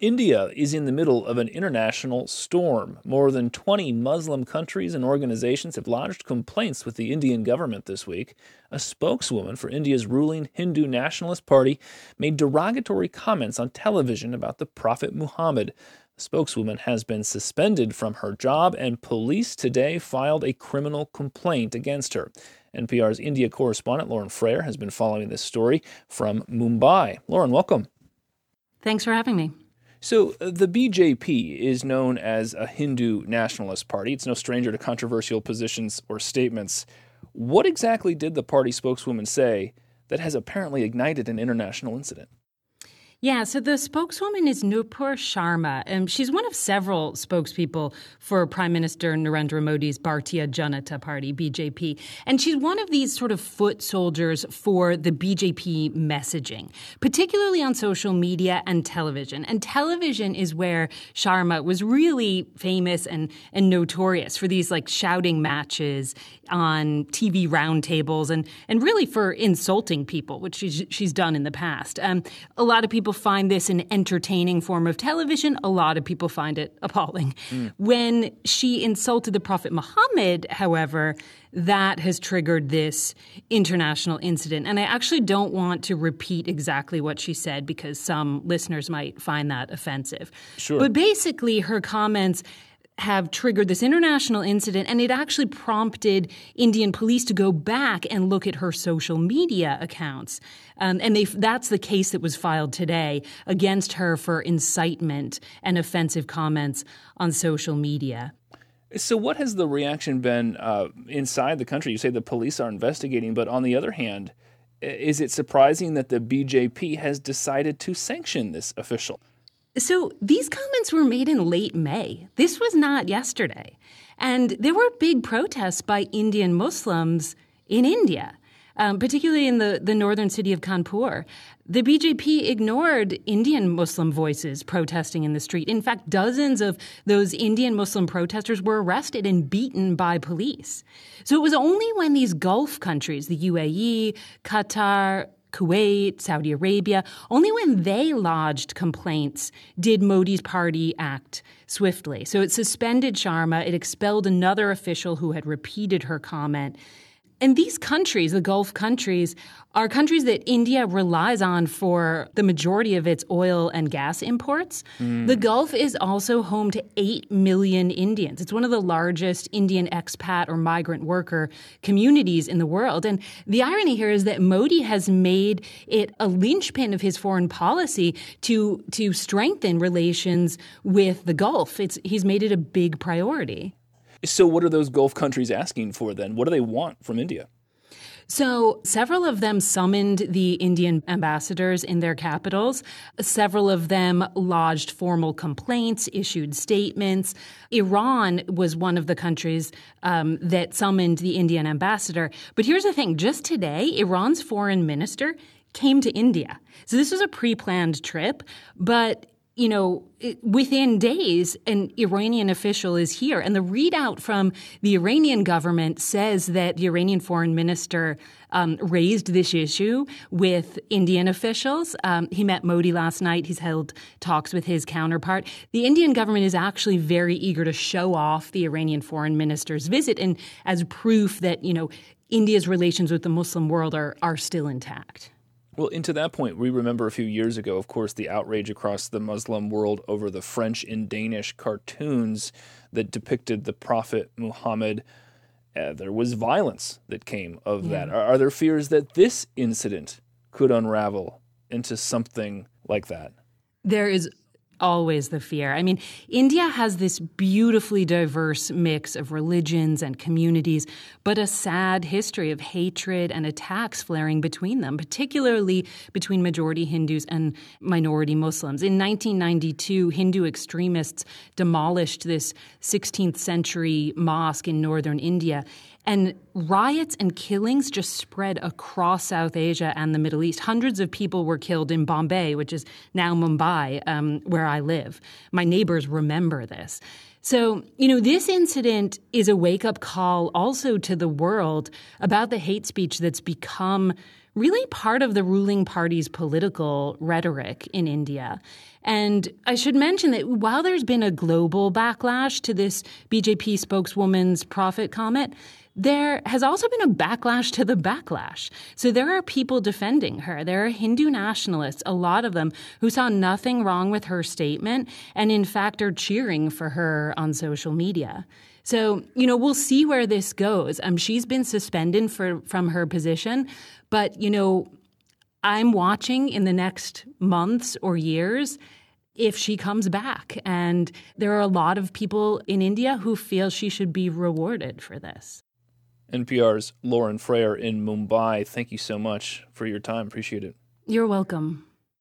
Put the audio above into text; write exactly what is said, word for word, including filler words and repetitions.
India is in the middle of an international storm. More than twenty Muslim countries and organizations have lodged complaints with the Indian government this week. A spokeswoman for India's ruling Hindu Nationalist Party made derogatory comments on television about the Prophet Muhammad. The spokeswoman has been suspended from her job, and police today filed a criminal complaint against her. N P R's India correspondent Lauren Frayer has been following this story from Mumbai. Lauren, welcome. Thanks for having me. So uh, the B J P is known as a Hindu nationalist party. It's no stranger to controversial positions or statements. What exactly did the party spokeswoman say that has apparently ignited an international incident? Yeah, so the spokeswoman is Nupur Sharma, and she's one of several spokespeople for Prime Minister Narendra Modi's Bharatiya Janata Party, B J P. And she's one of these sort of foot soldiers for the B J P messaging, particularly on social media and television. And television is where Sharma was really famous and, and notorious for these like shouting matches on T V roundtables and, and really for insulting people, which she's, she's done in the past. Um, a lot of people find this an entertaining form of television. A lot of people find it appalling. Mm. When she insulted the Prophet Muhammad, however, that has triggered this international incident. And I actually don't want to repeat exactly what she said because some listeners might find that offensive. Sure. But basically, her comments have triggered this international incident, and it actually prompted Indian police to go back and look at her social media accounts. Um, and they, that's the case that was filed today against her for incitement and offensive comments on social media. So what has the reaction been uh, inside the country? You say the police are investigating, but on the other hand, is it surprising that the B J P has decided to sanction this official? So these comments were made in late May. This was not yesterday. And there were big protests by Indian Muslims in India, um, particularly in the, the northern city of Kanpur. The B J P ignored Indian Muslim voices protesting in the street. In fact, dozens of those Indian Muslim protesters were arrested and beaten by police. So it was only when these Gulf countries, the U A E, Qatar, Kuwait, Saudi Arabia, only when they lodged complaints did Modi's party act swiftly. So it suspended Sharma. It expelled another official who had repeated her comment. And these countries, the Gulf countries, are countries that India relies on for the majority of its oil and gas imports. Mm. The Gulf is also home to eight million Indians. It's one of the largest Indian expat or migrant worker communities in the world. And the irony here is that Modi has made it a linchpin of his foreign policy to, to strengthen relations with the Gulf. It's, he's made it a big priority. So what are those Gulf countries asking for then? What do they want from India? So several of them summoned the Indian ambassadors in their capitals. Several of them lodged formal complaints, issued statements. Iran was one of the countries um, that summoned the Indian ambassador. But here's the thing. Just today, Iran's foreign minister came to India. So this was a pre-planned trip, but you know, within days, an Iranian official is here. And the readout from the Iranian government says that the Iranian foreign minister um, raised this issue with Indian officials. Um, he met Modi last night. He's held talks with his counterpart. The Indian government is actually very eager to show off the Iranian foreign minister's visit and as proof that, you know, India's relations with the Muslim world are, are still intact. Well, and to that point, we remember a few years ago, of course, the outrage across the Muslim world over the French and Danish cartoons that depicted the Prophet Muhammad. Uh, there was violence that came of yeah. that. Are, are there fears that this incident could unravel into something like that? There is always the fear. I mean, India has this beautifully diverse mix of religions and communities, but a sad history of hatred and attacks flaring between them, particularly between majority Hindus and minority Muslims. In nineteen ninety-two, Hindu extremists demolished this sixteenth century mosque in northern India. And riots and killings just spread across South Asia and the Middle East. Hundreds of people were killed in Bombay, which is now Mumbai, um, where I live. My neighbors remember this. So, you know, this incident is a wake-up call also to the world about the hate speech that's become really part of the ruling party's political rhetoric in India. And I should mention that while there's been a global backlash to this B J P spokeswoman's profit comment, there has also been a backlash to the backlash. So there are people defending her. There are Hindu nationalists, a lot of them, who saw nothing wrong with her statement and in fact are cheering for her on social media. So, you know, we'll see where this goes. Um, she's been suspended for, from her position, but, you know, I'm watching in the next months or years if she comes back. And there are a lot of people in India who feel she should be rewarded for this. N P R's Lauren Frayer in Mumbai, thank you so much for your time. Appreciate it. You're welcome.